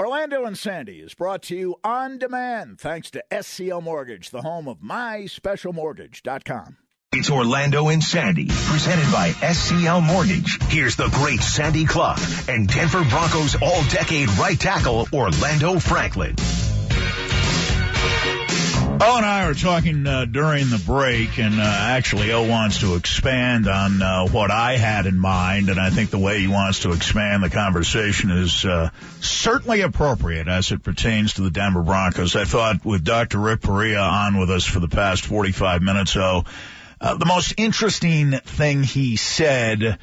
Orlando and Sandy is brought to you on demand thanks to SCL Mortgage, the home of myspecialmortgage.com. It's Orlando and Sandy, presented by SCL Mortgage. Here's the great Sandy Clough and Denver Broncos all-decade right tackle, Orlando Franklin. O and I were talking during the break, and actually O wants to expand on what I had in mind, and I think the way he wants to expand the conversation is certainly appropriate as it pertains to the Denver Broncos. I thought with Dr. Rick Perea on with us for the past 45 minutes, the most interesting thing he said,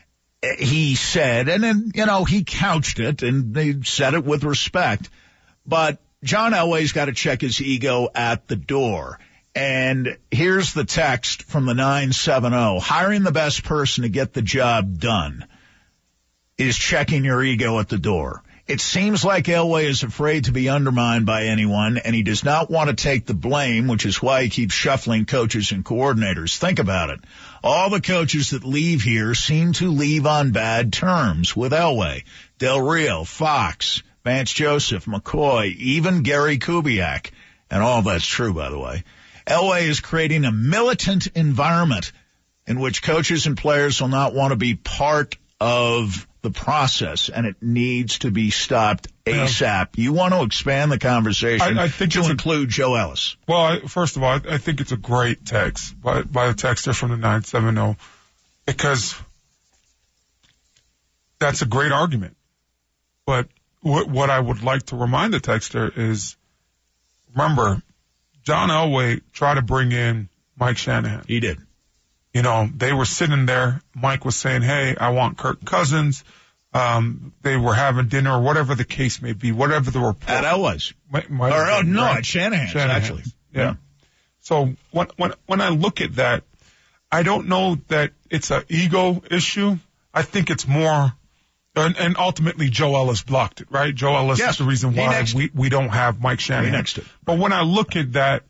and then, he couched it, and he said it with respect, but John Elway's got to check his ego at the door. And here's the text from the 970. Hiring the best person to get the job done is checking your ego at the door. It seems like Elway is afraid to be undermined by anyone, and he does not want to take the blame, which is why he keeps shuffling coaches and coordinators. Think about it. All the coaches that leave here seem to leave on bad terms with Elway. Del Rio, Fox, Vance Joseph, McCoy, even Gary Kubiak. And all that's true, by the way. Elway is creating a militant environment in which coaches and players will not want to be part of the process, and it needs to be stopped ASAP. You want to expand the conversation I think to include Joe Ellis. Well, first of all, I think it's a great text by the texter from the 970, because that's a great argument. But what I would like to remind the texter is, remember, John Elway tried to bring in Mike Shanahan. He did. They were sitting there. Mike was saying, hey, I want Kirk Cousins. They were having dinner or whatever the case may be, whatever the report. At Elway's. At Shanahan's, actually. Yeah. So when I look at that, I don't know that it's an ego issue. I think it's more... And ultimately, Joe Ellis blocked it, right? Joe Ellis is the reason why we don't have Mike Shanahan. But when I look at that,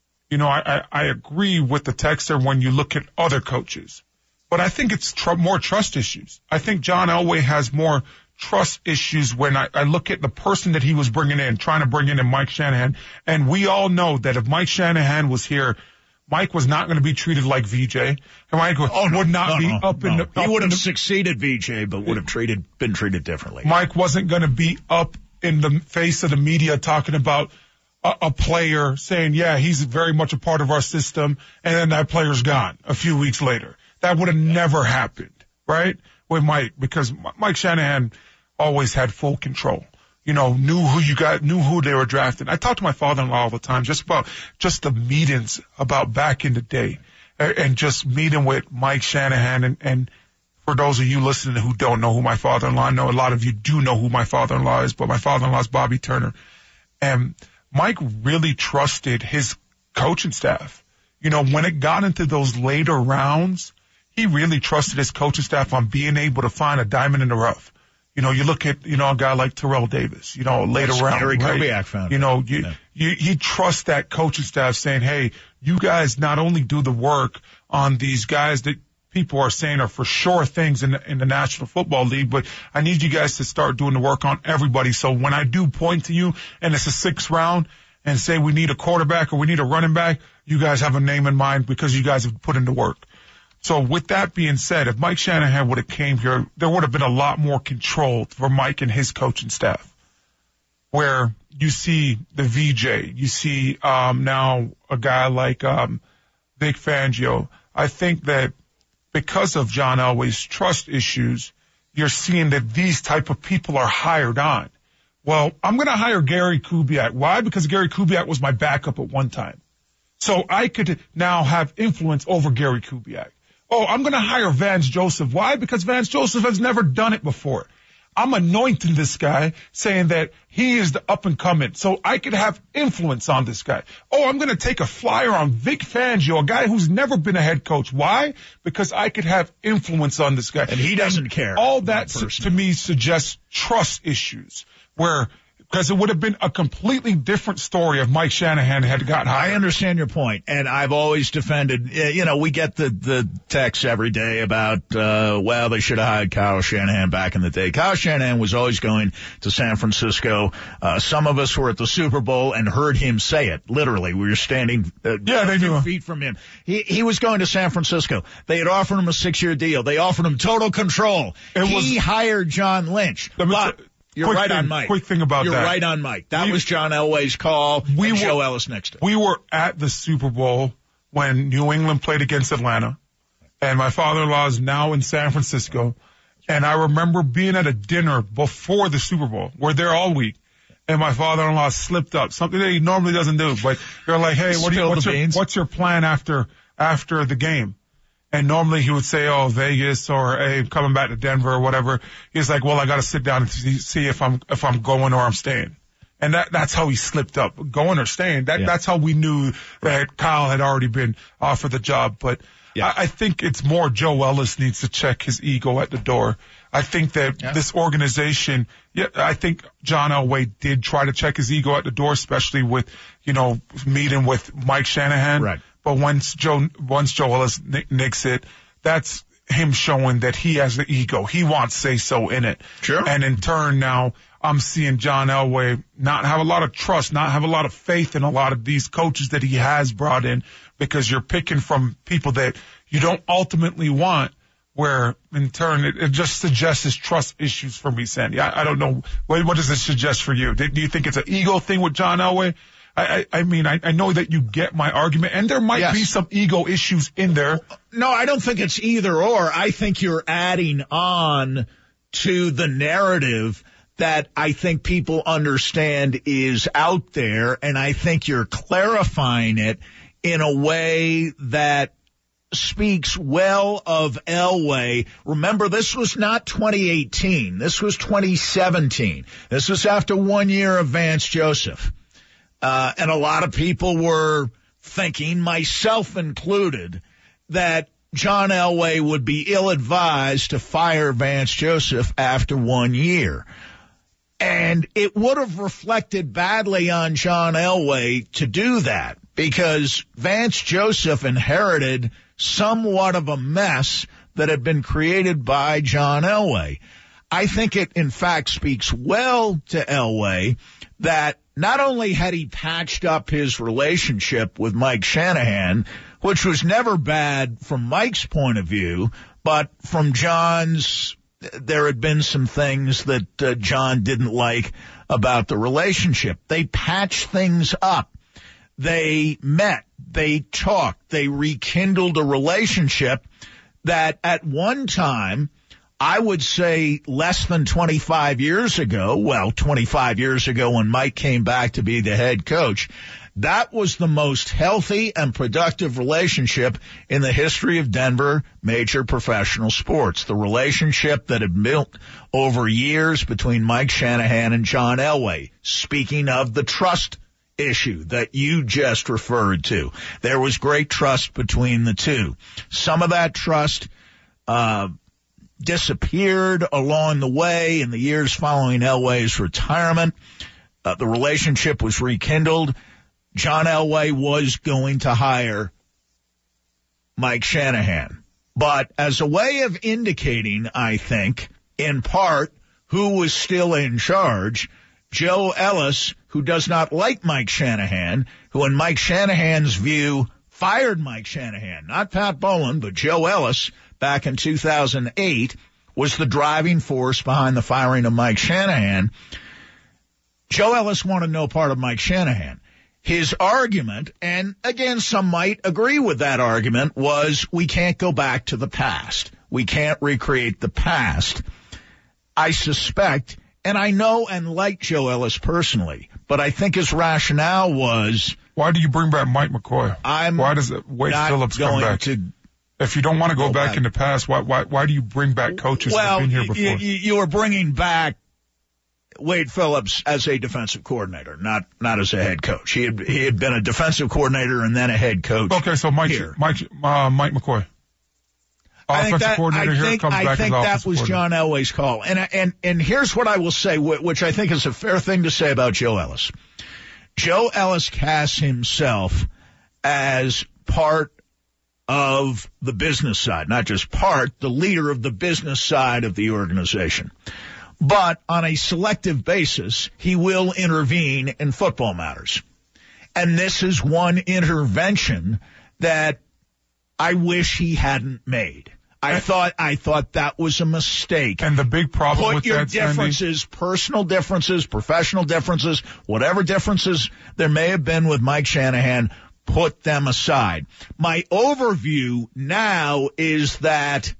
I agree with the texter when you look at other coaches. But I think it's more trust issues. I think John Elway has more trust issues when I look at the person that he was bringing in, trying to bring in Mike Shanahan. And we all know that if Mike Shanahan was here, Mike was not going to be treated like VJ. And Mike would not be up in the... He would have succeeded VJ, but would have been treated differently. Mike wasn't going to be up in the face of the media talking about a player saying, yeah, he's very much a part of our system, and then that player's gone a few weeks later. That would have never happened, right, with Mike, because Mike Shanahan always had full control. Knew who they were drafting. I talk to my father-in-law all the time just the meetings about back in the day, and just meeting with Mike Shanahan. And for those of you listening who don't know who my father-in-law, I know a lot of you do know who my father-in-law is, but my father-in-law is Bobby Turner. And Mike really trusted his coaching staff. When it got into those later rounds, he really trusted his coaching staff on being able to find a diamond in the rough. You look at, a guy like Terrell Davis, later round. Gary Kubiak found he trusts that coaching staff saying, hey, you guys not only do the work on these guys that people are saying are for sure things in the National Football League, but I need you guys to start doing the work on everybody. So when I do point to you and it's a 6th round and say we need a quarterback or we need a running back, you guys have a name in mind because you guys have put in the work. So with that being said, if Mike Shanahan would have came here, there would have been a lot more control for Mike and his coaching staff. Where you see the VJ, you see now a guy like Vic Fangio. I think that because of John Elway's trust issues, you're seeing that these type of people are hired on. Well, I'm going to hire Gary Kubiak. Why? Because Gary Kubiak was my backup at one time. So I could now have influence over Gary Kubiak. Oh, I'm going to hire Vance Joseph. Why? Because Vance Joseph has never done it before. I'm anointing this guy, saying that he is the up-and-coming, so I could have influence on this guy. Oh, I'm going to take a flyer on Vic Fangio, a guy who's never been a head coach. Why? Because I could have influence on this guy. And he doesn't care. All that, to me, suggests trust issues, where Because it would have been a completely different story if Mike Shanahan had got hired. I understand your point, and I've always defended, we get the texts every day about, they should have hired Kyle Shanahan back in the day. Kyle Shanahan was always going to San Francisco. Some of us were at the Super Bowl and heard him say it. Literally, we were standing a few feet from him. He was going to San Francisco. They had offered him a 6-year deal. They offered him total control. He hired John Lynch. You're right on Mike. Quick thing about that. You're right on Mike. That was John Elway's call. Joe Ellis next to him. We were at the Super Bowl when New England played against Atlanta, and my father-in-law is now in San Francisco. And I remember being at a dinner before the Super Bowl. We're there all week, and my father-in-law slipped up, something that he normally doesn't do. But they're like, "Hey, what's your plan after the game?" And normally he would say, Vegas, or hey, coming back to Denver or whatever. He's like, well, I got to sit down and see if I'm going or I'm staying. And that's how he slipped up, going or staying. That's how we knew that Kyle had already been offered the job. But I think it's more Joe Ellis needs to check his ego at the door. I think that this organization, I think John Elway did try to check his ego at the door, especially with, meeting with Mike Shanahan. Right. But once Joe Ellis nicks it, that's him showing that he has the ego. He wants say-so in it. Sure. And in turn now, I'm seeing John Elway not have a lot of trust, not have a lot of faith in a lot of these coaches that he has brought in, because you're picking from people that you don't ultimately want, where in turn it just suggests his trust issues for me, Sandy. I don't know. What does it suggest for you? Do you think it's an ego thing with John Elway? I mean, I know that you get my argument, and there might be some ego issues in there. No, I don't think it's either or. I think you're adding on to the narrative that I think people understand is out there, and I think you're clarifying it in a way that speaks well of Elway. Remember, this was not 2018. This was 2017. This was after 1 year of Vance Joseph. And a lot of people were thinking, myself included, that John Elway would be ill-advised to fire Vance Joseph after 1 year. And it would have reflected badly on John Elway to do that, because Vance Joseph inherited somewhat of a mess that had been created by John Elway. I think it, in fact, speaks well to Elway that not only had he patched up his relationship with Mike Shanahan, which was never bad from Mike's point of view, but from John's, there had been some things that John didn't like about the relationship. They patched things up. They met, they talked, they rekindled a relationship that at one time, I would say less than 25 years ago, 25 years ago when Mike came back to be the head coach, that was the most healthy and productive relationship in the history of Denver major professional sports. The relationship that had built over years between Mike Shanahan and John Elway. Speaking of the trust issue that you just referred to, there was great trust between the two. Some of that trust, disappeared along the way in the years following Elway's retirement. The relationship was rekindled. John Elway was going to hire Mike Shanahan. But as a way of indicating, I think, in part, who was still in charge, Joe Ellis, who does not like Mike Shanahan, who in Mike Shanahan's view fired Mike Shanahan, not Pat Bowlen, but Joe Ellis, back in 2008, was the driving force behind the firing of Mike Shanahan. Joe Ellis wanted no part of Mike Shanahan. His argument, and again, some might agree with that argument, was we can't go back to the past. We can't recreate the past. I suspect, and I know and like Joe Ellis personally, but I think his rationale was... Why do you bring back Mike McCoy? Why does Wade Phillips come back? If you don't want to go back in the past, why do you bring back coaches that have been here before? You are bringing back Wade Phillips as a defensive coordinator, not as a head coach. He had been a defensive coordinator and then a head coach. Okay, so Mike McCoy. offensive coordinator here comes back as offensive coordinator. I think that was John Elway's call. And here's what I will say, which I think is a fair thing to say about Joe Ellis. Joe Ellis casts himself as part of the business side, not just part, the leader of the business side of the organization. But on a selective basis, he will intervene in football matters. And this is one intervention that I wish he hadn't made. I thought that was a mistake. And the big problem with that, put your differences, personal differences, professional differences, whatever differences there may have been with Mike Shanahan, put them aside. My overview now is that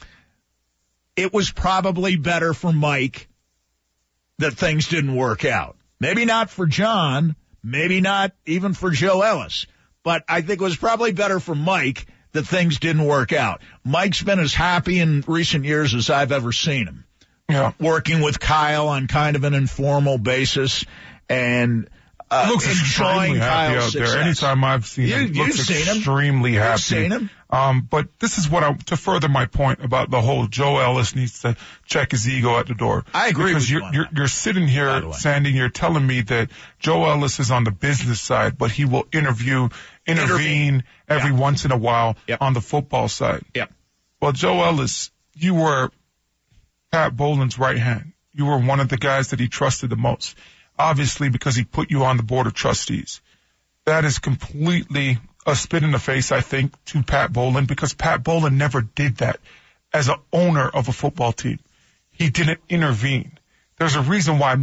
it was probably better for Mike that things didn't work out. Maybe not for John, maybe not even for Joe Ellis, but I think it was probably better for Mike that things didn't work out. Mike's been as happy in recent years as I've ever seen him. Yeah. Working with Kyle on kind of an informal basis and he looks extremely happy Kyle's out success. there. Anytime I've seen him, he looks extremely happy. You've seen him. But this is what to further my point about the whole Joe Ellis needs to check his ego at the door. I agree because with you. You're sitting here, Sandy, you're telling me that Joe Ellis is on the business side, but he will intervene every once in a while on the football side. Yep. Well, Joe Ellis, you were Pat Bowlen's right hand. You were one of the guys that he trusted the most. Obviously, because he put you on the board of trustees. That is completely a spit in the face, I think, to Pat Bowlen, because Pat Bowlen never did that as an owner of a football team. He didn't intervene. There's a reason why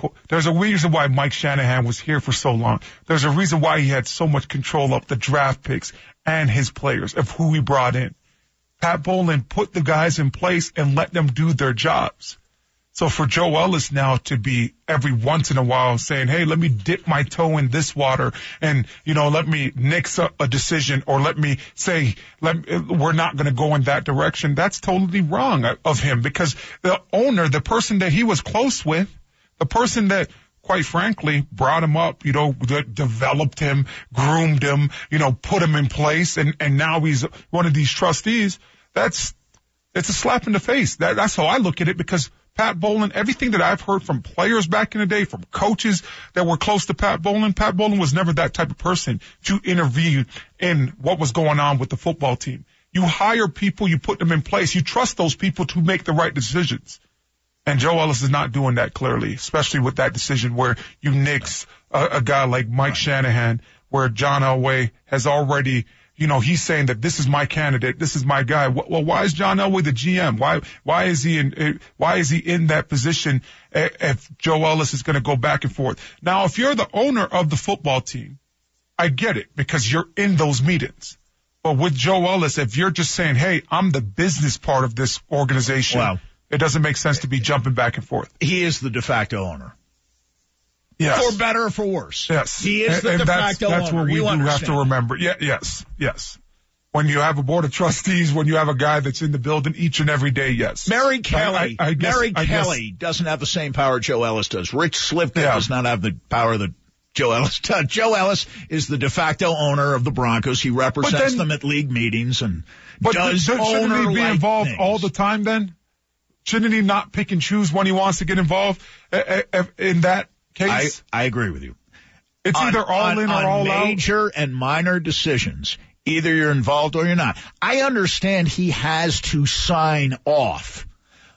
Mike Shanahan was here for so long. There's a reason why he had so much control of the draft picks and his players, of who he brought in. Pat Bowlen put the guys in place and let them do their jobs. So for Joe Ellis now to be every once in a while saying, hey, let me dip my toe in this water and, let me nix a decision, or let me say, we're not going to go in that direction. That's totally wrong of him, because the owner, the person that he was close with, the person that, quite frankly, brought him up, developed him, groomed him, put him in place, and now he's one of these trustees. It's a slap in the face. That's how I look at it, because Pat Bowlen, everything that I've heard from players back in the day, from coaches that were close to Pat Bowlen was never that type of person to intervene in what was going on with the football team. You hire people, you put them in place, you trust those people to make the right decisions. And Joe Ellis is not doing that, clearly, especially with that decision where you nix a guy like Mike Shanahan, where John Elway has already, he's saying that this is my candidate, this is my guy. Well, why is John Elway the GM? Why is he in that position if Joe Ellis is going to go back and forth? Now, if you're the owner of the football team, I get it, because you're in those meetings. But with Joe Ellis, if you're just saying, hey, I'm the business part of this organization, it doesn't make sense to be jumping back and forth. He is the de facto owner. Yes. For better or for worse. Yes. He is the de facto owner. That's what we do have to remember. Yes. When you have a board of trustees, when you have a guy that's in the building each and every day, yes. Mary Kelly. Kelly doesn't have the same power Joe Ellis does. Rich Slivka does not have the power that Joe Ellis does. Joe Ellis is the de facto owner of the Broncos. He represents them at league meetings and does owner-like shouldn't he be involved things all the time then? Shouldn't he not pick and choose when he wants to get involved in that case? I agree with you. It's either all in or all out. On major and minor decisions, either you're involved or you're not. I understand he has to sign off,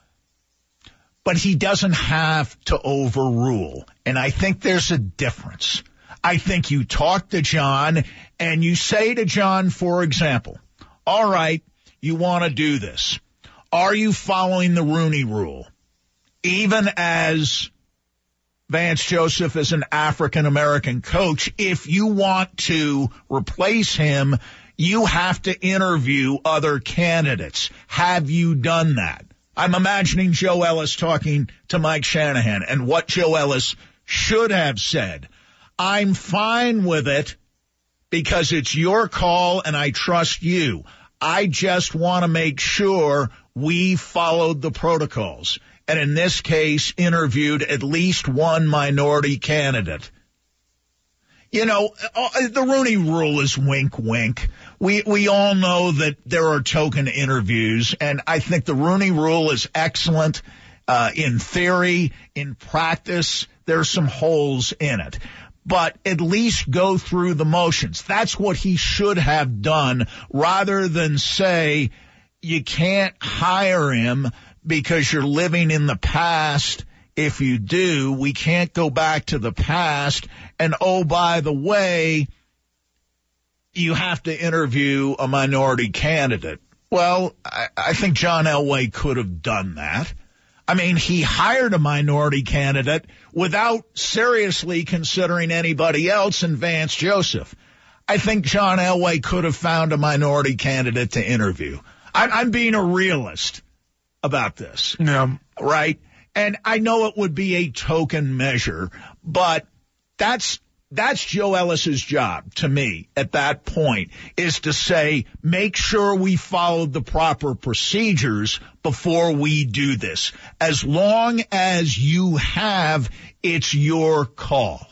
but he doesn't have to overrule. And I think there's a difference. I think you talk to John and you say to John, for example, all right, you want to do this. Are you following the Rooney Rule? Even as Vance Joseph is an African-American coach, if you want to replace him, you have to interview other candidates. Have you done that? I'm imagining Joe Ellis talking to Mike Shanahan, and what Joe Ellis should have said. I'm fine with it because it's your call and I trust you. I just want to make sure we followed the protocols, and in this case, interviewed at least one minority candidate. You know, the Rooney Rule is wink, wink. We all know that there are token interviews, and I think the Rooney Rule is excellent in theory. In practice, there's some holes in it. But at least go through the motions. That's what he should have done, rather than say you can't hire him because you're living in the past. If you do, we can't go back to the past. And, oh, by the way, you have to interview a minority candidate. Well, I think John Elway could have done that. I mean, he hired a minority candidate without seriously considering anybody else in Vance Joseph. I think John Elway could have found a minority candidate to interview. I'm being a realist about this. Yeah. Right? And I know it would be a token measure, but that's Joe Ellis's job to me at that point, is to say, make sure we followed the proper procedures before we do this. As long as you have, it's your call.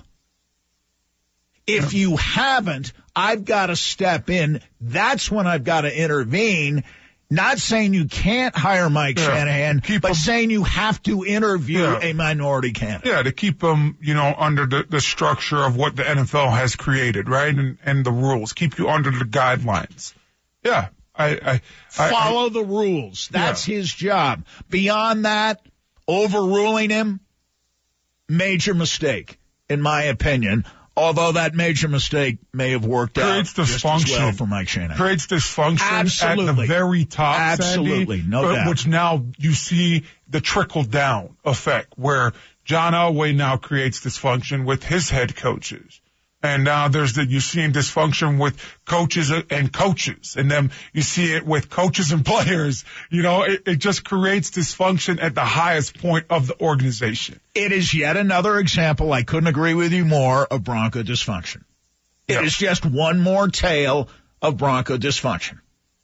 If you haven't, I've got to step in. That's when I've got to intervene. Not saying you can't hire Mike Shanahan, but saying you have to interview a minority candidate. Yeah, to keep them, under the structure of what the NFL has created, right? And the rules. Keep you under the guidelines. Yeah. Follow the rules. That's his job. Beyond that, overruling him, major mistake, in my opinion. Although that major mistake may have worked out just as well for Mike Shanahan. Creates dysfunction at the very top, Absolutely, Sandy, no doubt. Which now you see the trickle-down effect, where John Elway now creates dysfunction with his head coaches. And now you're seeing dysfunction with coaches and coaches. And then you see it with coaches and players. It just creates dysfunction at the highest point of the organization. It is yet another example, I couldn't agree with you more, of Bronco dysfunction. It is just one more tale of Bronco dysfunction.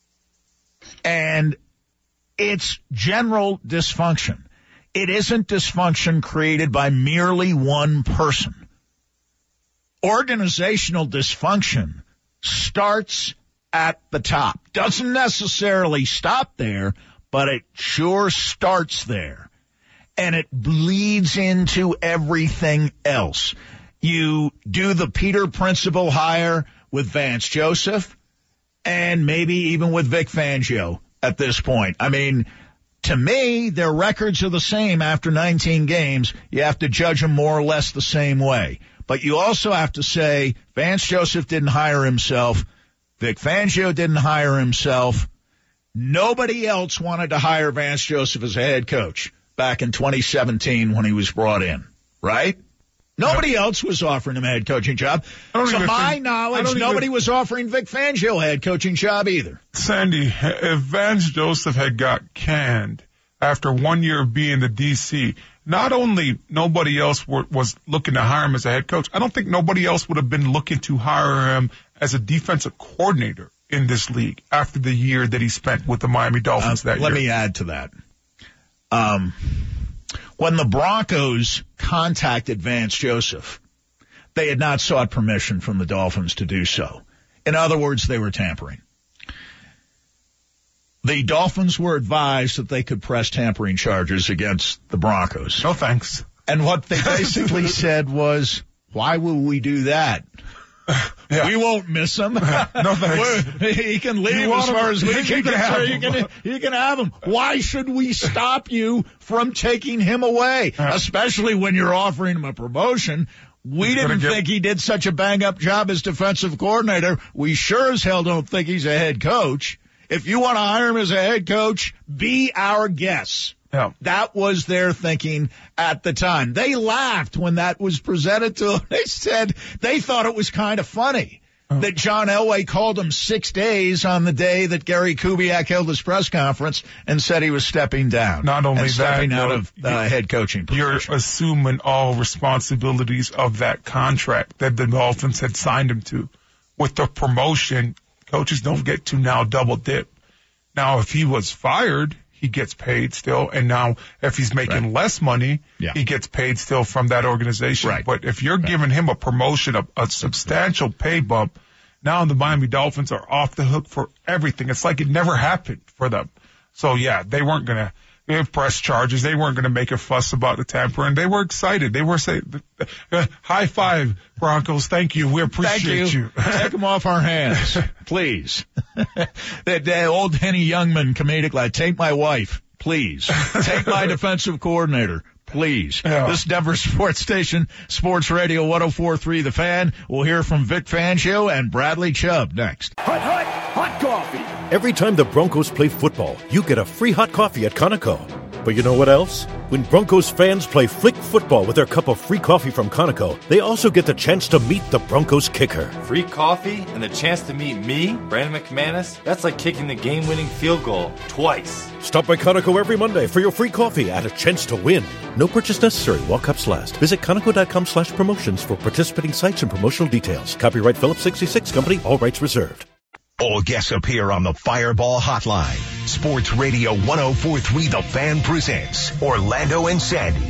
And it's general dysfunction. It isn't dysfunction created by merely one person. Organizational dysfunction starts at the top. Doesn't necessarily stop there, but it sure starts there. And it bleeds into everything else. You do the Peter Principle hire with Vance Joseph, and maybe even with Vic Fangio at this point. I mean, to me, their records are the same after 19 games. You have to judge them more or less the same way. But you also have to say Vance Joseph didn't hire himself. Vic Fangio didn't hire himself. Nobody else wanted to hire Vance Joseph as a head coach back in 2017 when he was brought in, right? Nobody else was offering him a head coaching job. To my knowledge, nobody was offering Vic Fangio a head coaching job either. Sandy, if Vance Joseph had got canned after 1 year of being the DC, not only nobody else was looking to hire him as a head coach, I don't think nobody else would have been looking to hire him as a defensive coordinator in this league after the year that he spent with the Miami Dolphins that year. Let me add to that. When the Broncos contacted Vance Joseph, they had not sought permission from the Dolphins to do so. In other words, they were tampering. The Dolphins were advised that they could press tampering charges against the Broncos. No thanks. And what they basically said was, why will we do that? We won't miss him. No thanks. He can leave as far as we can. You can have him. Why should we stop you from taking him away? Especially when you're offering him a promotion. We didn't think he did such a bang-up job as defensive coordinator. We sure as hell don't think he's a head coach. If you want to hire him as a head coach, be our guest. Yeah. That was their thinking at the time. They laughed when that was presented to them. They said they thought it was kind of funny that John Elway called him 6 days on the day that Gary Kubiak held his press conference and said he was stepping down. Not only stepping that, out of head coaching position. You're assuming all responsibilities of that contract that the Dolphins had signed him to. With the promotion, coaches don't get to now double dip. Now, if he was fired, he gets paid still. And now if he's making less money, he gets paid still from that organization. Right. But if you're giving him a promotion, a substantial pay bump, now the Miami Dolphins are off the hook for everything. It's like it never happened for them. So, yeah, they weren't going to press charges. They weren't going to make a fuss about the tampering. They were excited. They were saying, high five, Broncos. Thank you. We appreciate you. Take them off our hands, please. that old Henny Youngman comedic line, take my wife, please. Take my defensive coordinator, please. Yeah. This Denver sports station, Sports Radio 104.3 The Fan. We'll hear from Vic Fangio and Bradley Chubb next. Hot coffee. Every time the Broncos play football, you get a free hot coffee at Conoco. But you know what else? When Broncos fans play flick football with their cup of free coffee from Conoco, they also get the chance to meet the Broncos kicker. Free coffee and the chance to meet me, Brandon McManus? That's like kicking the game-winning field goal twice. Stop by Conoco every Monday for your free coffee and a chance to win. No purchase necessary while cups last. Visit Conoco.com/promotions for participating sites and promotional details. Copyright Phillips 66 Company. All rights reserved. All guests appear on the Fireball Hotline. Sports Radio 104.3 The Fan presents Orlando and Sandy.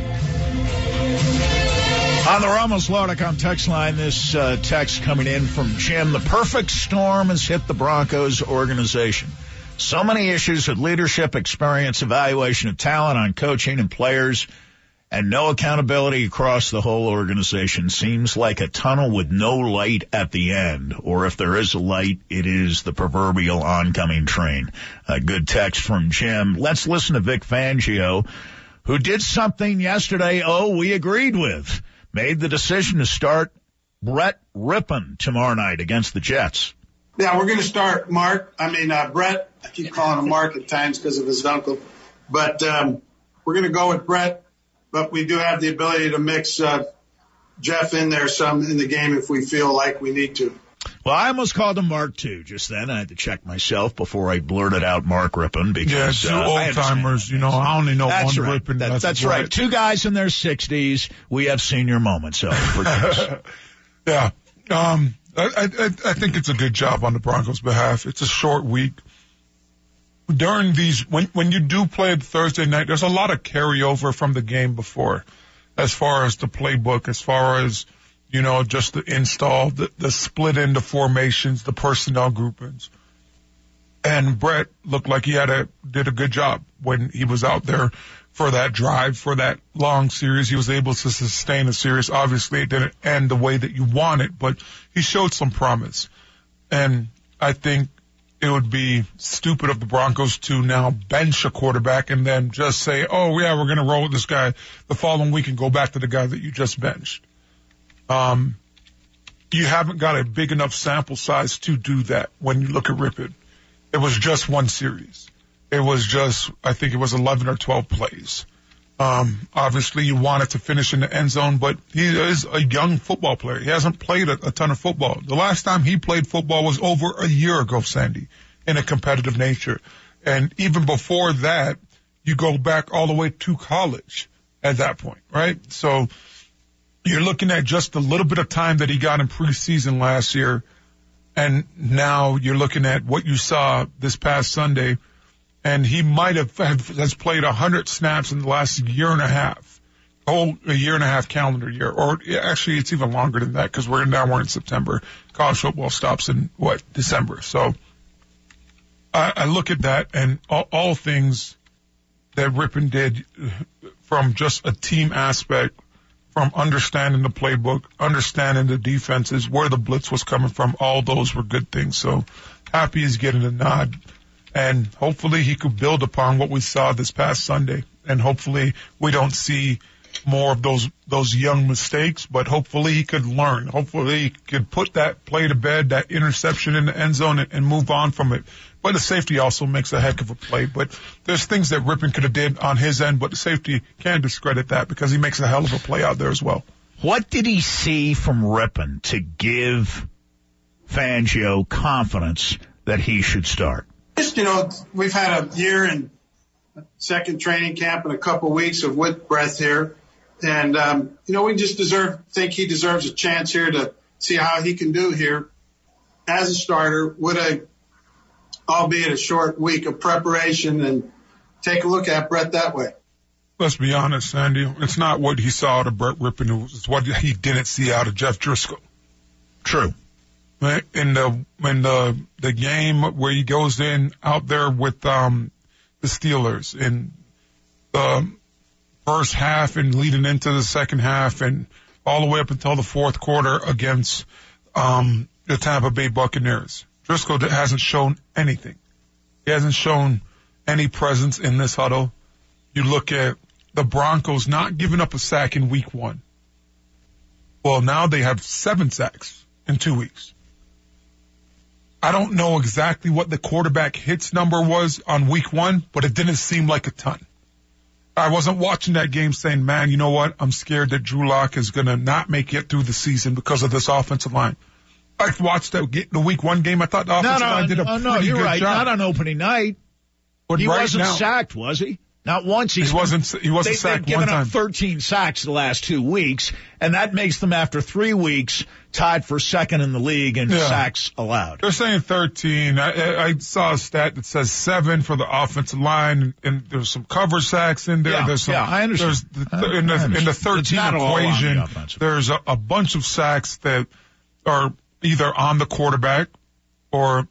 On the Ramos-Lauticom text line, this text coming in from Jim. The perfect storm has hit the Broncos organization. So many issues with leadership, experience, evaluation of talent on coaching and players, and no accountability across the whole organization. Seems like a tunnel with no light at the end. Or if there is a light, it is the proverbial oncoming train. A good text from Jim. Let's listen to Vic Fangio, who did something yesterday, we agreed with. Made the decision to start Brett Rypien tomorrow night against the Jets. Yeah, we're going to start Brett. I keep calling him Mark at times because of his uncle. But we're going to go with Brett. But we do have the ability to mix Jeff in there some in the game if we feel like we need to. Well, I almost called him Mark, too, just then. I had to check myself before I blurted out Mark Rypien. Because, two old-timers, I only know that's one right. Rypien. That's right. Two guys in their 60s. We have senior moments, so forgive us. Yeah. I think it's a good job on the Broncos' behalf. It's a short week. During these, when you do play Thursday night, there's a lot of carryover from the game before, as far as the playbook, as far as, just the install, the split into formations, the personnel groupings. And Brett looked like he did a good job when he was out there for that drive, for that long series. He was able to sustain a series. Obviously, it didn't end the way that you want it, but he showed some promise. And I think it would be stupid of the Broncos to now bench a quarterback and then just say, we're going to roll with this guy the following week and go back to the guy that you just benched. You haven't got a big enough sample size to do that when you look at Rypien. It was just one series. It was I think it was 11 or 12 plays. Obviously, you wanted to finish in the end zone, but he is a young football player. He hasn't played a ton of football. The last time he played football was over a year ago, Sandy, in a competitive nature. And even before that, you go back all the way to college at that point, right? So you're looking at just a little bit of time that he got in preseason last year, and now you're looking at what you saw this past Sunday. And he might has played 100 snaps in the last year and a half, a year and a half calendar year. Or actually, it's even longer than that because we're in September. College football stops in, December. So I look at that and all things that Rypien did from just a team aspect, from understanding the playbook, understanding the defenses, where the blitz was coming from, all those were good things. So happy he's getting a nod. And hopefully he could build upon what we saw this past Sunday. And hopefully we don't see more of those young mistakes, but hopefully he could learn. Hopefully he could put that play to bed, that interception in the end zone and move on from it. But the safety also makes a heck of a play. But there's things that Rypien could have did on his end, but the safety can't discredit that because he makes a hell of a play out there as well. What did he see from Rypien to give Fangio confidence that he should start? Just, we've had a year and second training camp and a couple weeks of with Brett here. And, we just think he deserves a chance here to see how he can do here as a starter with albeit a short week of preparation and take a look at Brett that way. Let's be honest, Sandy. It's not what he saw out of Brett Rippon. It's what he didn't see out of Jeff Driscoll. True. In the game where he goes in out there with the Steelers in the first half and leading into the second half and all the way up until the fourth quarter against the Tampa Bay Buccaneers. Driscoll hasn't shown anything. He hasn't shown any presence in this huddle. You look at the Broncos not giving up a sack in week 1. Well, now they have 7 sacks in 2 weeks. I don't know exactly what the quarterback hits number was on week 1, but it didn't seem like a ton. I wasn't watching that game saying, man, you know what? I'm scared that Drew Lock is going to not make it through the season because of this offensive line. I watched the week 1 game. I thought the offensive line did a pretty good right. job. Not on opening night. But he right wasn't now, sacked, was he? Not once. He wasn't sacked one time. They've given up 13 sacks the last 2 weeks, and that makes them, after 3 weeks, tied for second in the league in sacks allowed. They're saying 13. I saw a stat that says 7 for the offensive line, and there's some cover sacks in there. I understand. In the 13 equation, there's a bunch of sacks that are either on the quarterback or,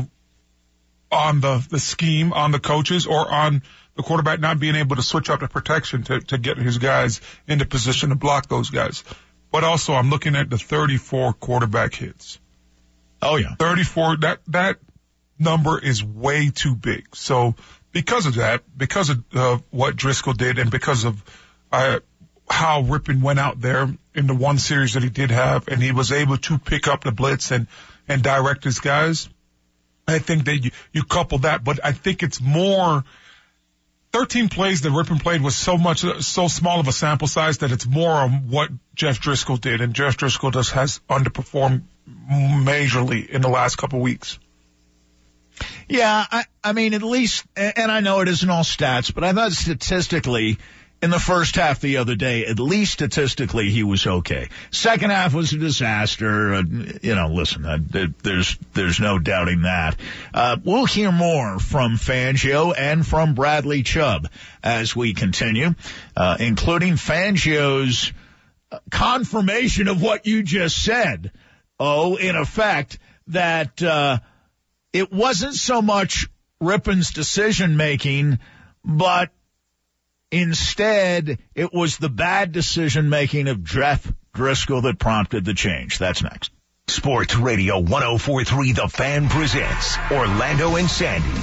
on the scheme, on the coaches, or on the quarterback not being able to switch up the protection to get his guys into position to block those guys. But also, I'm looking at the 34 quarterback hits. Oh, yeah. 34, that number is way too big. So because of that, because of what Driscoll did, and because of how Rippon went out there in the one series that he did have, and he was able to pick up the blitz and direct his guys, I think that you couple that. But I think it's more 13 plays that Rippon played was so small of a sample size that it's more on what Jeff Driscoll did, and Jeff Driscoll just has underperformed majorly in the last couple weeks. Yeah, I mean, at least, and I know it isn't all stats, but I thought statistically, in the first half the other day, at least statistically, he was okay. Second half was a disaster. Listen, there's no doubting that. We'll hear more from Fangio and from Bradley Chubb as we continue, including Fangio's confirmation of what you just said. In effect, that it wasn't so much Rippon's decision-making, but instead, it was the bad decision-making of Jeff Driscoll that prompted the change. That's next. Sports Radio 104.3 The Fan presents Orlando and Sandy.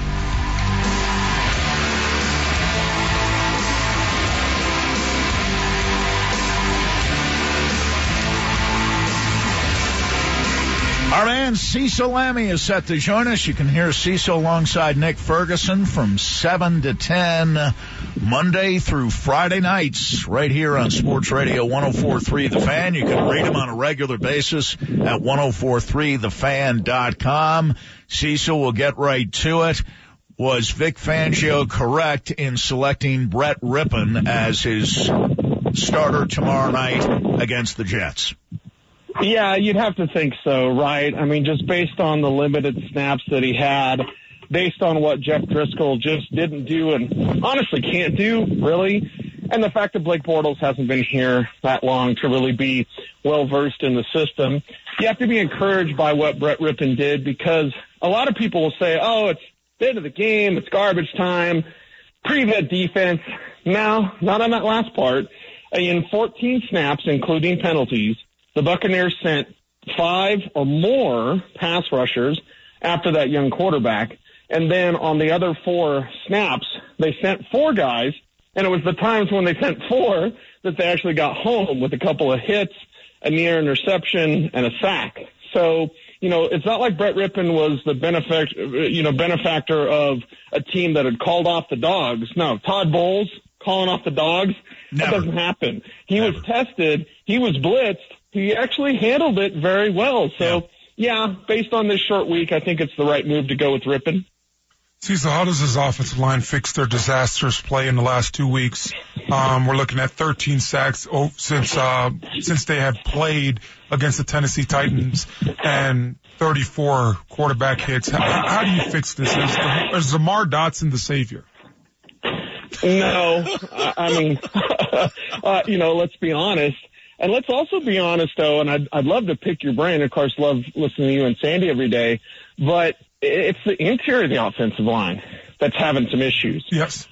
Our man Cecil Lammey is set to join us. You can hear Cecil alongside Nick Ferguson from 7 to 10 Monday through Friday nights right here on Sports Radio 104.3 The Fan. You can read him on a regular basis at 1043thefan.com. Cecil will get right to it. Was Vic Fangio correct in selecting Brett Rippon as his starter tomorrow night against the Jets? Yeah, you'd have to think so, right? I mean, just based on the limited snaps that he had, based on what Jeff Driscoll just didn't do and honestly can't do, really, and the fact that Blake Bortles hasn't been here that long to really be well-versed in the system, you have to be encouraged by what Brett Rippon did, because a lot of people will say, it's the end of the game, it's garbage time, pre-vet defense. No, not on that last part. In 14 snaps, including penalties, the Buccaneers sent 5 or more pass rushers after that young quarterback. And then on the other 4 snaps, they sent 4 guys. And it was the times when they sent 4 that they actually got home with a couple of hits, a near interception, and a sack. So, it's not like Brett Rippon was the benefactor of a team that had called off the dogs. No, Todd Bowles calling off the dogs, that doesn't happen. He was tested. He was blitzed. He actually handled it very well. So, based on this short week, I think it's the right move to go with Rippon. So how does his offensive line fix their disastrous play in the last 2 weeks? We're looking at 13 sacks since they have played against the Tennessee Titans, and 34 quarterback hits. How do you fix this? Is Zamar Dotson the savior? No, I mean, let's be honest. And let's also be honest, though, and I'd love to pick your brain. Of course, love listening to you and Sandy every day. But it's the interior of the offensive line that's having some issues. Yes.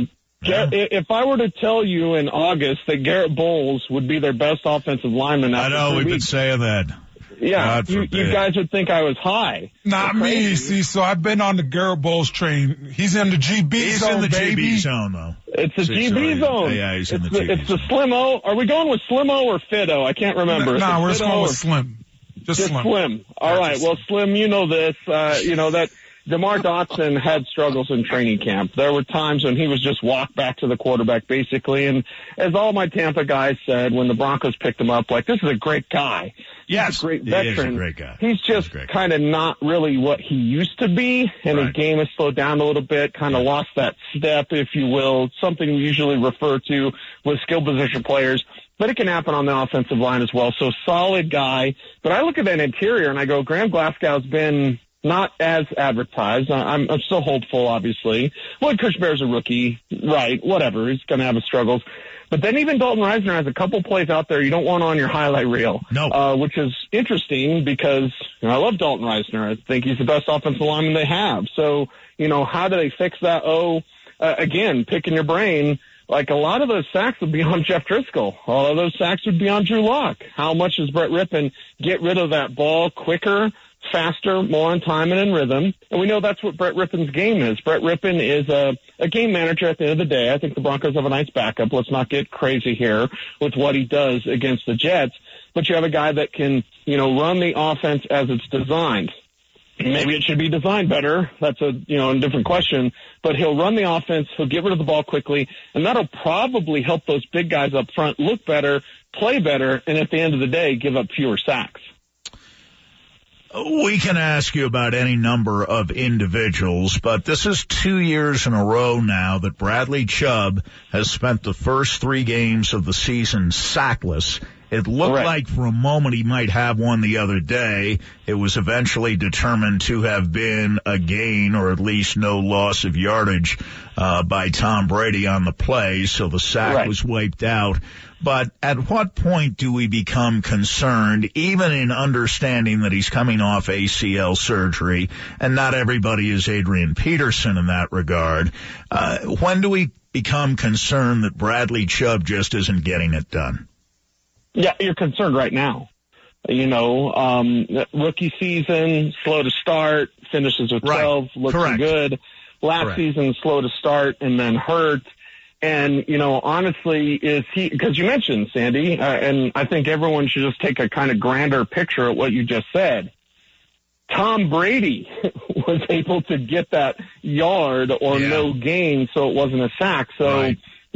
If I were to tell you in August that Garrett Bowles would be their best offensive lineman after I know, we've been saying that. Yeah, you guys would think I was high. Not me. See, so I've been on the Garrett Bowles train. He's in the GB zone, in the baby. GB zone, though. It's the GB zone. Yeah, he's in the GB It's the Slim-O. Are we going with Slim-O or Fit-O? I can't remember. No, we're just going with Slim. Just Slim. All right. Well, Slim, you know this. That DeMar Dotson had struggles in training camp. There were times when he was just walked back to the quarterback, basically. And as all my Tampa guys said when the Broncos picked him up, like, this is a great guy. Yes, he's a great veteran. He is a great guy. He's just kind of not really what he used to be, and his game has slowed down a little bit, kind of lost that step, if you will, something we usually refer to with skill position players. But it can happen on the offensive line as well. So solid guy. But I look at that interior and I go, Graham Glasgow's been not as advertised. I'm still hopeful, obviously. Well, Chris Bear's a rookie, right? Whatever. He's going to have his struggles. But then even Dalton Reisner has a couple plays out there you don't want on your highlight reel. No. Which is interesting because I love Dalton Reisner. I think he's the best offensive lineman they have. So, how do they fix that? Again, picking your brain. Like, a lot of those sacks would be on Jeff Driscoll. All of those sacks would be on Drew Lock. How much does Brett Rippon get rid of that ball quicker, faster, more on time and in rhythm? And we know that's what Brett Rippon's game is. Brett Rippon is a game manager at the end of the day. I think the Broncos have a nice backup. Let's not get crazy here with what he does against the Jets. But you have a guy that can, run the offense as it's designed. Maybe it should be designed better. That's a different question. But he'll run the offense. He'll get rid of the ball quickly. And that'll probably help those big guys up front look better, play better, and at the end of the day, give up fewer sacks. We can ask you about any number of individuals, but this is 2 years in a row now that Bradley Chubb has spent the first 3 games of the season sackless. It looked like for a moment he might have one the other day. It was eventually determined to have been a gain or at least no loss of yardage by Tom Brady on the play, so the sack was wiped out. But at what point do we become concerned, even in understanding that he's coming off ACL surgery, and not everybody is Adrian Peterson in that regard? When do we become concerned that Bradley Chubb just isn't getting it done? Yeah, you're concerned right now. Rookie season, slow to start, finishes with 12, looking good. Last season, slow to start and then hurt. And, honestly, is he, because you mentioned, Sandy, and I think everyone should just take a kind of grander picture at what you just said. Tom Brady was able to get that yard or no gain, so it wasn't a sack. So,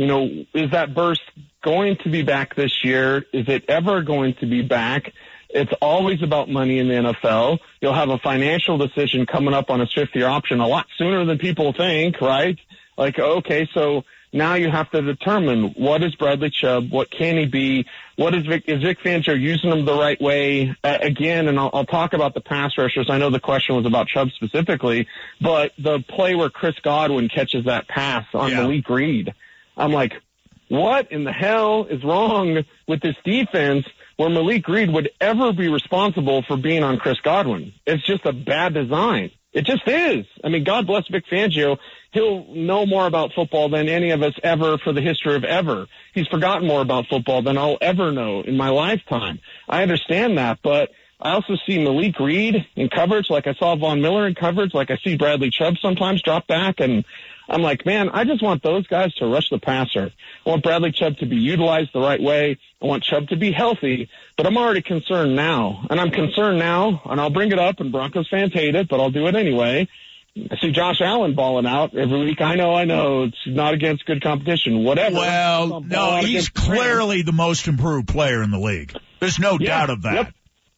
is that burst going to be back this year? Is it ever going to be back? It's always about money in the NFL. You'll have a financial decision coming up on his 5th-year option a lot sooner than people think, right? Like, okay, so now you have to determine what is Bradley Chubb, what can he be, is Vic Fangio using him the right way? Again, and I'll talk about the pass rushers. I know the question was about Chubb specifically, but the play where Chris Godwin catches that pass on Malik Reed, I'm like, what in the hell is wrong with this defense where Malik Reed would ever be responsible for being on Chris Godwin? It's just a bad design. It just is. I mean, God bless Vic Fangio. He'll know more about football than any of us ever for the history of ever. He's forgotten more about football than I'll ever know in my lifetime. I understand that, but I also see Malik Reed in coverage like I saw Von Miller in coverage, like I see Bradley Chubb sometimes drop back, and I'm like, man, I just want those guys to rush the passer. I want Bradley Chubb to be utilized the right way. I want Chubb to be healthy, but I'm already concerned now. And I'm concerned now, and I'll bring it up, and Broncos fans hate it, but I'll do it anyway. I see Josh Allen balling out every week. I know. It's not against good competition, whatever. Well, no, he's clearly the most improved player in the league. There's no doubt of that.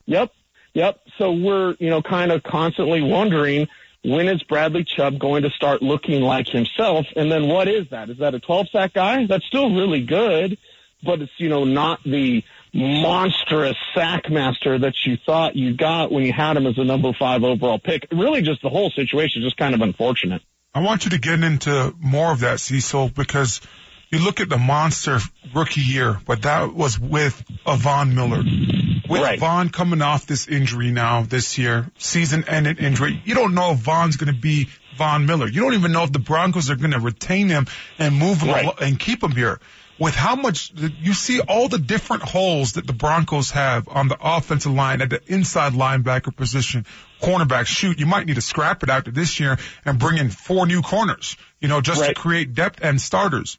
Yep. So we're, kind of constantly wondering, when is Bradley Chubb going to start looking like himself? And then what is that? Is that a 12-sack guy? That's still really good, but it's, not the monstrous sack master that you thought you got when you had him as a number 5 overall pick. Really just the whole situation is just kind of unfortunate. I want you to get into more of that, Cecil, because you look at the monster rookie year, but that was with Von Miller. With Von coming off this injury now this year, season-ending injury, you don't know if Von's going to be Von Miller. You don't even know if the Broncos are going to retain him and move him and keep him here. With how much you see all the different holes that the Broncos have on the offensive line at the inside linebacker position, cornerback, shoot, you might need to scrap it after this year and bring in 4 new corners, just to create depth and starters.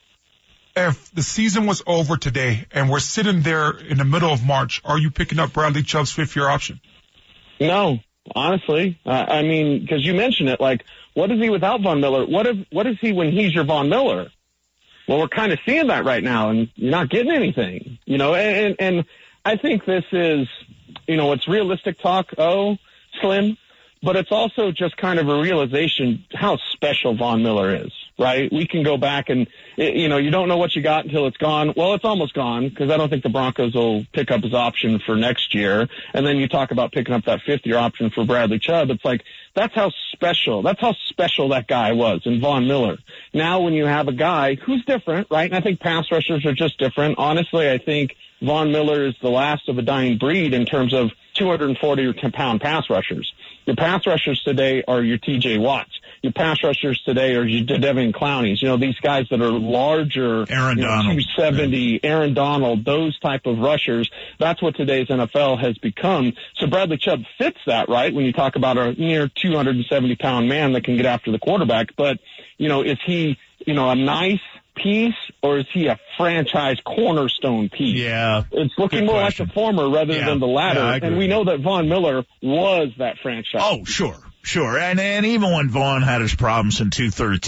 If the season was over today and we're sitting there in the middle of March, are you picking up Bradley Chubb's 5th-year option? No, honestly. I mean, because you mentioned it, like, what is he without Von Miller? What is he when he's your Von Miller? Well, we're kind of seeing that right now, and you're not getting anything, and I think this is, it's realistic talk, Slim, but it's also just kind of a realization how special Von Miller is, right? We can go back and, you don't know what you got until it's gone. Well, it's almost gone because I don't think the Broncos will pick up his option for next year. And then you talk about picking up that 5th-year option for Bradley Chubb. It's like, that's how special that guy was in Von Miller. Now when you have a guy who's different, right? And I think pass rushers are just different. Honestly, I think Von Miller is the last of a dying breed in terms of 240-pound pass rushers. Your pass rushers today are your T.J. Watts. Your pass rushers today are your Devin Clowneys. These guys that are larger, Aaron Donald. 270, Aaron Donald, those type of rushers. That's what today's NFL has become. So Bradley Chubb fits that, right? When you talk about a near 270-pound man that can get after the quarterback. But, is he, a nice piece, or is he a franchise cornerstone piece? Yeah. It's looking more like the former rather than the latter. And we know that Von Miller was that franchise. Oh, sure. And even when Vaughn had his problems in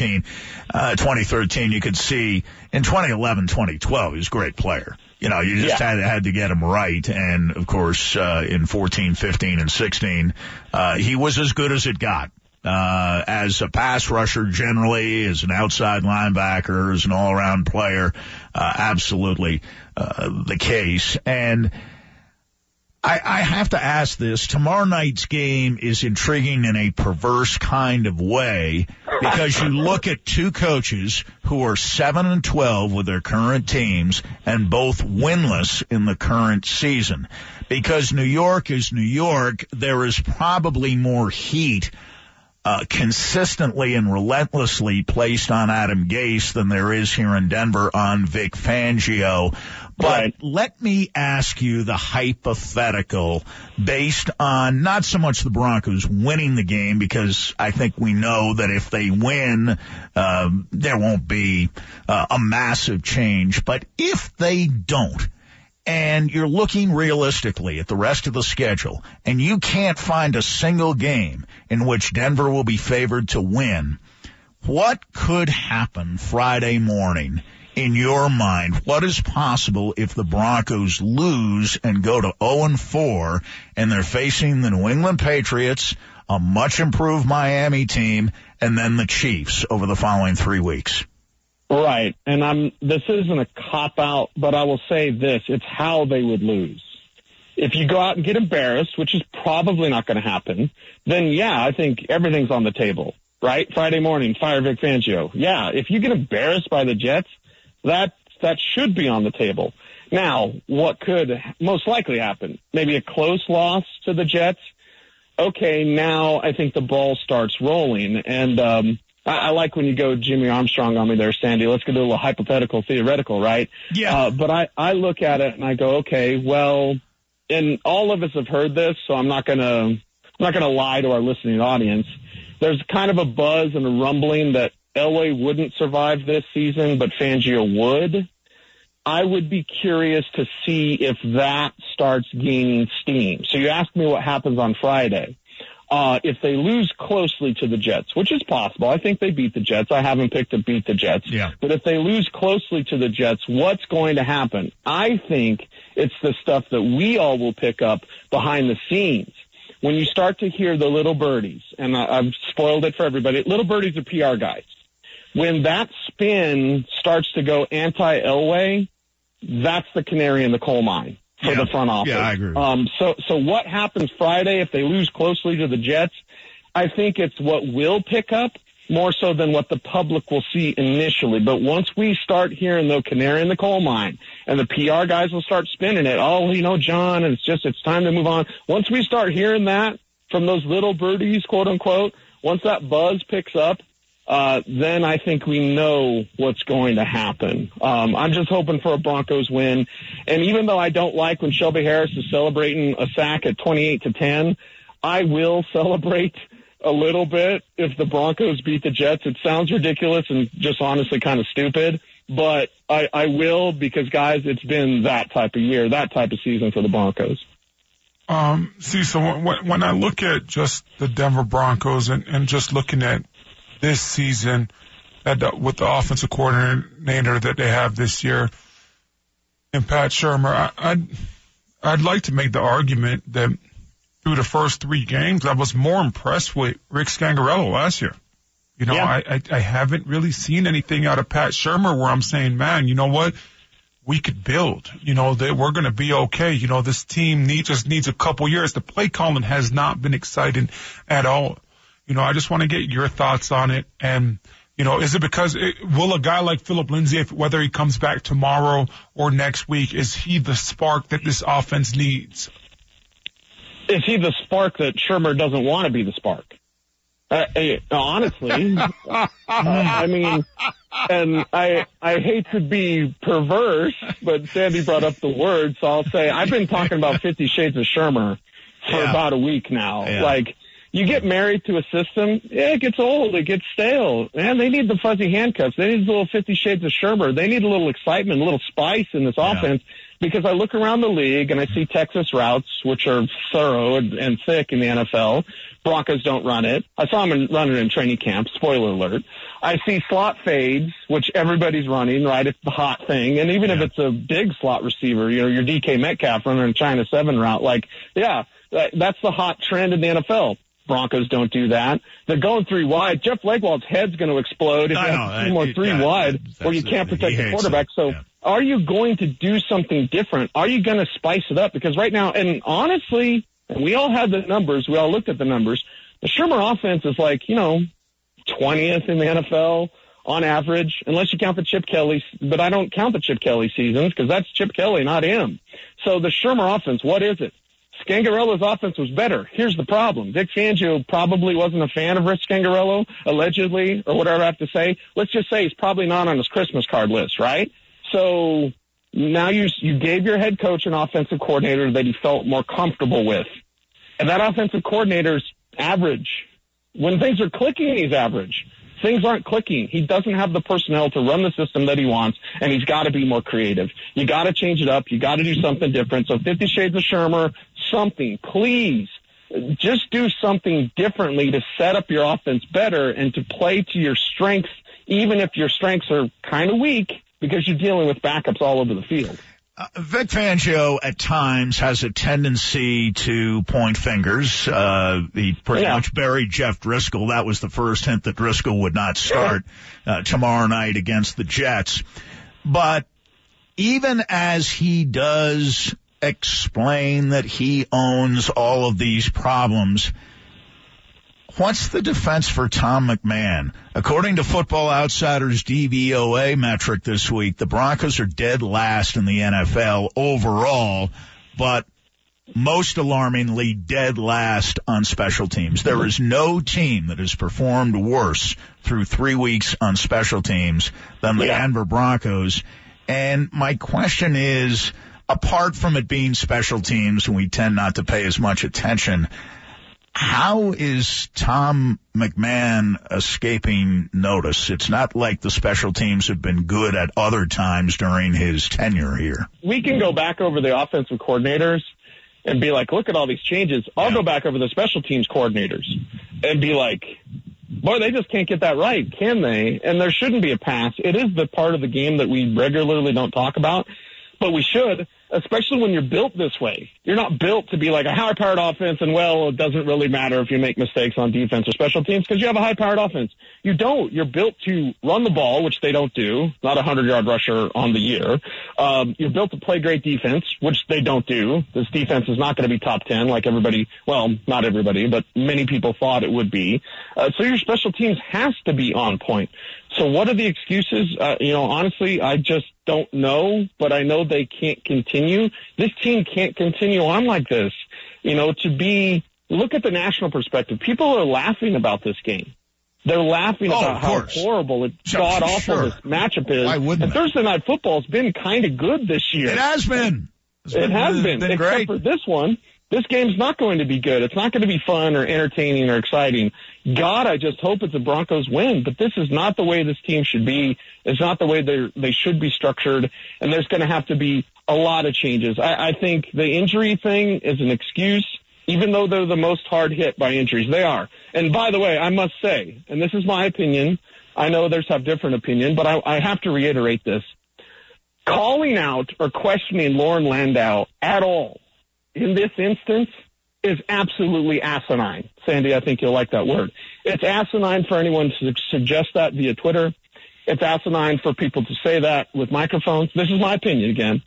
2013, you could see in 2011, 2012, he was a great player. You just had to get him right. And, of course, in 14, 15, and 16, he was as good as it got. As a pass rusher generally, as an outside linebacker, as an all-around player, absolutely the case. And I have to ask this. Tomorrow night's game is intriguing in a perverse kind of way because you look at 2 coaches who are 7-12 with their current teams and both winless in the current season. Because New York is New York, there is probably more heat consistently and relentlessly placed on Adam Gase than there is here in Denver on Vic Fangio. But let me ask you the hypothetical based on not so much the Broncos winning the game, because I think we know that if they win, there won't be a massive change. But if they don't, and you're looking realistically at the rest of the schedule, and you can't find a single game in which Denver will be favored to win, what could happen Friday morning in your mind? What is possible if the Broncos lose and go to 0-4, and they're facing the New England Patriots, a much improved Miami team, and then the Chiefs over the following 3 weeks? Right, and this isn't a cop-out, but I will say this, it's how they would lose. If you go out and get embarrassed, which is probably not going to happen, then I think everything's on the table, right? Friday morning, fire Vic Fangio. Yeah, if you get embarrassed by the Jets, that should be on the table. Now, what could most likely happen? Maybe a close loss to the Jets. Okay, now I think the ball starts rolling, and I like when you go Jimmy Armstrong on me there, Sandy. Let's get a little hypothetical, theoretical, right? Yeah. But I look at it and I go, okay, well, and all of us have heard this, so I'm not gonna lie to our listening audience. There's kind of a buzz and a rumbling that Elway wouldn't survive this season, but Fangio would. I would be curious to see if that starts gaining steam. So you asked me what happens on Friday. If they lose closely to the Jets, which is possible, I think they beat the Jets. I haven't picked to beat the Jets. Yeah. But if they lose closely to the Jets, what's going to happen? I think it's the stuff that we all will pick up behind the scenes. When you start to hear the little birdies, and I've spoiled it for everybody, little birdies are PR guys. When that spin starts to go anti-Elway, that's the canary in the coal mine for the front office. Yeah, I agree. So what happens Friday if they lose closely to the Jets? I think it's what we'll pick up more so than what the public will see initially. But once we start hearing the canary in the coal mine and the PR guys will start spinning it, John, and it's time to move on. Once we start hearing that from those little birdies, quote unquote, once that buzz picks up, then I think we know what's going to happen. I'm just hoping for a Broncos win. And even though I don't like when Shelby Harris is celebrating a sack at 28-10, I will celebrate a little bit if the Broncos beat the Jets. It sounds ridiculous and just honestly kind of stupid, but I will because, guys, it's been that type of year, that type of season for the Broncos. So when I look at just the Denver Broncos and just looking at this season with the offensive coordinator that they have this year and Pat Shurmur, I'd like to make the argument that through the first 3 games, I was more impressed with Rick Scangarello last year. I haven't really seen anything out of Pat Shurmur where I'm saying, man, you know what? We could build, that we're going to be okay. This team just needs a couple years. The play calling has not been exciting at all. I just want to get your thoughts on it. And, is it because will a guy like Philip Lindsay, whether he comes back tomorrow or next week, is he the spark that this offense needs? Is he the spark that Shurmur doesn't want to be the spark? Honestly, I mean, and I hate to be perverse, but Sandy brought up the word, so I'll say I've been talking about 50 Shades of Shurmur for about a week now. Yeah. Like, you get married to a system, it gets old, it gets stale. Man, they need the fuzzy handcuffs. They need the little 50 Shades of Shurmur. They need a little excitement, a little spice in this offense. Because I look around the league and I see Texas routes, which are thorough and thick in the NFL. Broncos don't run it. I saw them run it in training camp. Spoiler alert. I see slot fades, which everybody's running, right? It's the hot thing. And even if it's a big slot receiver, your DK Metcalf running a China 7 route, that's the hot trend in the NFL. Broncos don't do that. They're going 3 wide. Jeff Legwold's head's going to explode if you have 2 more 3 wide where you can't protect the quarterback. So are you going to do something different? Are you going to spice it up? Because right now, and honestly, and we all had the numbers. We all looked at the numbers. The Shurmur offense is 20th in the NFL on average, unless you count the Chip Kelly. But I don't count the Chip Kelly seasons because that's Chip Kelly, not him. So the Shurmur offense, what is it? Scangarello's offense was better. Here's the problem. Vic Fangio probably wasn't a fan of Rick Scangarello, allegedly, or whatever I have to say. Let's just say he's probably not on his Christmas card list, right? So now you gave your head coach an offensive coordinator that he felt more comfortable with. And that offensive coordinator's average. When things are clicking, he's average. Things aren't clicking. He doesn't have the personnel to run the system that he wants, and he's got to be more creative. You got to change it up. You got to do something different. So 50 Shades of Shurmur, something, please. Just do something differently to set up your offense better and to play to your strengths, even if your strengths are kind of weak because you're dealing with backups all over the field. Vic Fangio at times has a tendency to point fingers. He pretty much buried Jeff Driscoll. That was the first hint that Driscoll would not start tomorrow night against the Jets. But even as he does explain that he owns all of these problems, what's the defense for Tom McMahon? According to Football Outsiders' DVOA metric this week, the Broncos are dead last in the NFL overall, but most alarmingly dead last on special teams. There is no team that has performed worse through 3 weeks on special teams than the Denver Broncos. And my question is, apart from it being special teams, and we tend not to pay as much attention, how is Tom McMahon escaping notice? It's not like the special teams have been good at other times during his tenure here. We can go back over the offensive coordinators and be like, look at all these changes. I'll go back over the special teams coordinators and be like, boy, they just can't get that right, can they? And there shouldn't be a pass. It is the part of the game that we regularly don't talk about, but we should. especially when you're built this way. You're not built to be like a high-powered offense, and, well, it doesn't really matter if you make mistakes on defense or special teams because you have a high-powered offense. You don't. You're built to run the ball, which they don't do, not a 100-yard rusher on the year. You're built to play great defense, which they don't do. This defense is not going to be top 10 like everybody, well, not everybody, but many people thought it would be. So your special teams has to be on point. So what are the excuses? Honestly, I just don't know, but I know they can't continue. This team can't continue on like this. Look at the national perspective. People are laughing about this game. They're laughing about how horrible and god-awful this matchup is. Why wouldn't and Thursday Night Football has been kind of good this year. It has been. It has been, except great. for this one. This game's not going to be good. It's not going to be fun or entertaining or exciting. God, I just hope it's a Broncos win, but this is not the way this team should be. It's not the way they should be structured, and there's going to have to be a lot of changes. I think the injury thing is an excuse, even though they're the most hard hit by injuries. They are. And by the way, I must say, and this is my opinion, I know others have different opinion, but I have to reiterate this. Calling out or questioning Loren Landau at all in this instance is absolutely asinine. Sandy, I think you'll like that word. It's asinine for anyone to suggest that via Twitter. It's asinine for people to say that with microphones. This is my opinion again,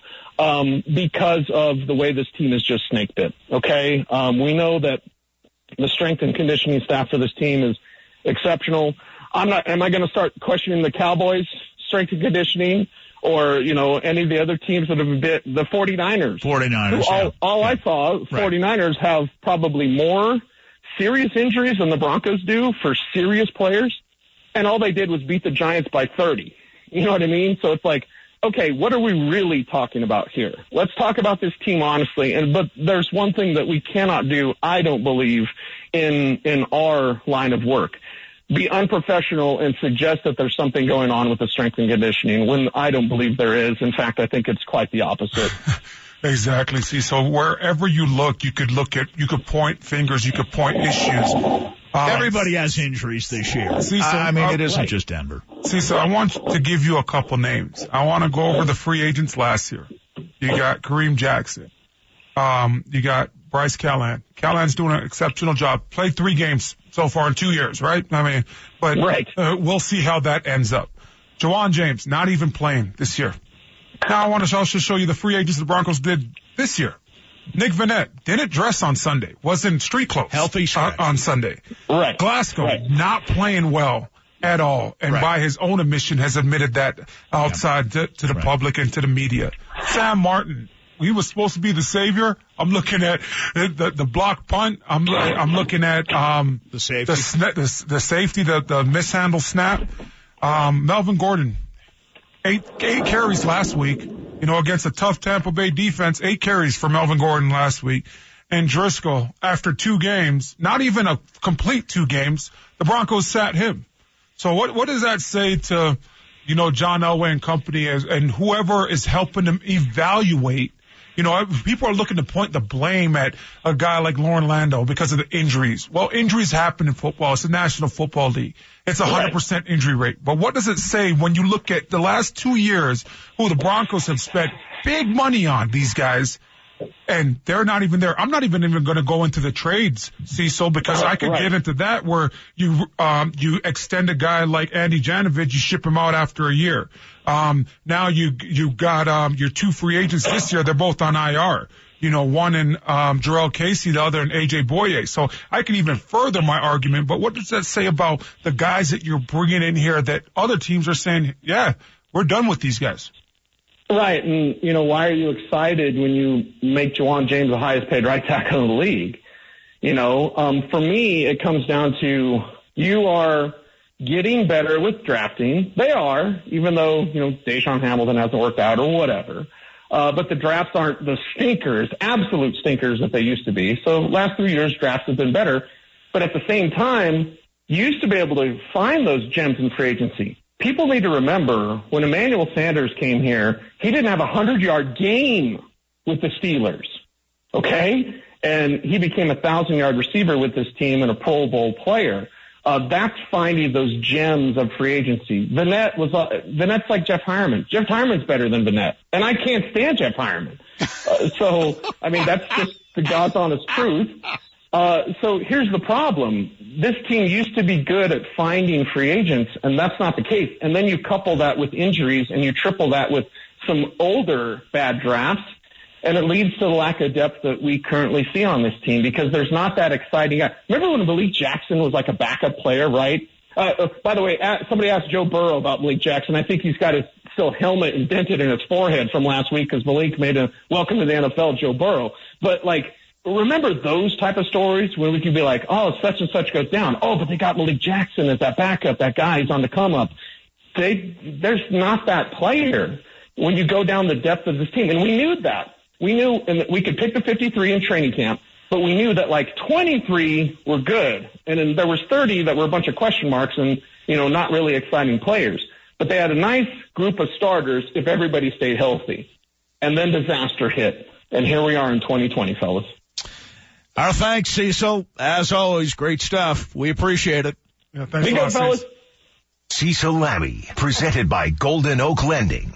because of the way this team is just snake bit. Okay. We know that the strength and conditioning staff for this team is exceptional. Am I going to start questioning the Cowboys' strength and conditioning? Or, any of the other teams that have been the 49ers. 49ers. I saw, 49ers have probably more serious injuries than the Broncos do for serious players. And all they did was beat the Giants by 30. You know what I mean? So it's like, okay, what are we really talking about here? Let's talk about this team honestly. But there's one thing that we cannot do, I don't believe, in our line of work. Be unprofessional and suggest that there's something going on with the strength and conditioning when I don't believe there is. In fact, I think it's quite the opposite. Exactly. See, so wherever you look, you could point fingers, you could point issues. Everybody has injuries this year. See, so, it isn't just Denver. See, so I want to give you a couple names. I want to go over the free agents last year. You got Kareem Jackson. You got Bryce Callahan. Callahan's doing an exceptional job. Played 3 games so far in 2 years, right? We'll see how that ends up. Juwan James, not even playing this year. Now I want to also show you the free agents the Broncos did this year. Nick Vannett didn't dress on Sunday, was in street clothes healthy on Sunday. Right. Glasgow, not playing well at all, and by his own admission has admitted that outside to the public and to the media. Sam Martin, he was supposed to be the savior. I'm looking at the block punt. I'm looking at the safety, the safety, the mishandled snap. Melvin Gordon, 8 carries last week. Against a tough Tampa Bay defense, 8 carries for Melvin Gordon last week. And Driscoll, after 2 games, not even a complete 2 games, the Broncos sat him. So what does that say to, John Elway and company and whoever is helping them evaluate? People are looking to point the blame at a guy like Loren Landau because of the injuries. Well, injuries happen in football. It's the National Football League. It's 100% injury rate. But what does it say when you look at the last 2 years who the Broncos have spent big money on these guys and they're not even there? I'm not even going to go into the trades, Cecil, because I could get into that where you extend a guy like Andy Janovich, you ship him out after a year. Now you got your 2 free agents this year. They're both on IR. One in Jarrell Casey, the other in AJ Boye. So I can even further my argument. But what does that say about the guys that you're bringing in here that other teams are saying, yeah, we're done with these guys? Right. And, why are you excited when you make Juwan James the highest paid right tackle in the league? For me, it comes down to you are getting better with drafting. They are, even though, Deshaun Hamilton hasn't worked out or whatever. But the drafts aren't the stinkers, absolute stinkers that they used to be. So last 3 years, drafts have been better. But at the same time, you used to be able to find those gems in free agency. People need to remember when Emmanuel Sanders came here, he didn't have a 100-yard game with the Steelers. Okay? And he became a 1,000-yard receiver with this team and a Pro Bowl player. That's finding those gems of free agency. Vanette's like Jeff Hireman. Jeff Hireman's better than Vanette, and I can't stand Jeff Hireman. That's just the God's honest truth. So here's the problem. This team used to be good at finding free agents, and that's not the case. And then you couple that with injuries, and you triple that with some older bad drafts, and it leads to the lack of depth that we currently see on this team because there's not that exciting guy. Remember when Malik Jackson was like a backup player, right? By the way, somebody asked Joe Burrow about Malik Jackson. I think he's got his still helmet indented in his forehead from last week because Malik made a welcome to the NFL, Joe Burrow. But, remember those type of stories where we could be like, oh, such and such goes down. Oh, but they got Malik Jackson as that backup. That guy is on the come up. There's not that player when you go down the depth of this team. And we knew that. We knew and we could pick the 53 in training camp, but we knew that 23 were good. And then there was 30 that were a bunch of question marks and, not really exciting players. But they had a nice group of starters if everybody stayed healthy. And then disaster hit. And here we are in 2020, fellas. Our thanks, Cecil. As always, great stuff. We appreciate it. Yeah, thanks a lot, fellas. Cecil Lammey, presented by Golden Oak Lending.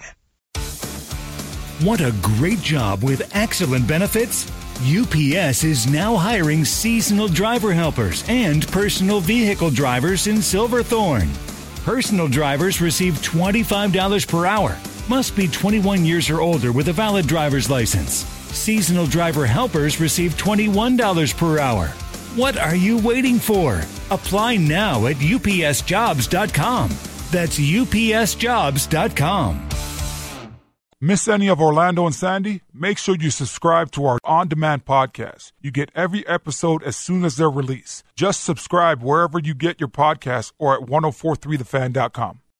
Want a great job with excellent benefits? UPS is now hiring seasonal driver helpers and personal vehicle drivers in Silverthorne. Personal drivers receive $25 per hour. Must be 21 years or older with a valid driver's license. Seasonal driver helpers receive $21 per hour. What are you waiting for? Apply now at upsjobs.com. That's upsjobs.com. Miss any of Orlando and Sandy? Make sure you subscribe to our on-demand podcast. You get every episode as soon as they're released. Just subscribe wherever you get your podcasts or at 1043thefan.com.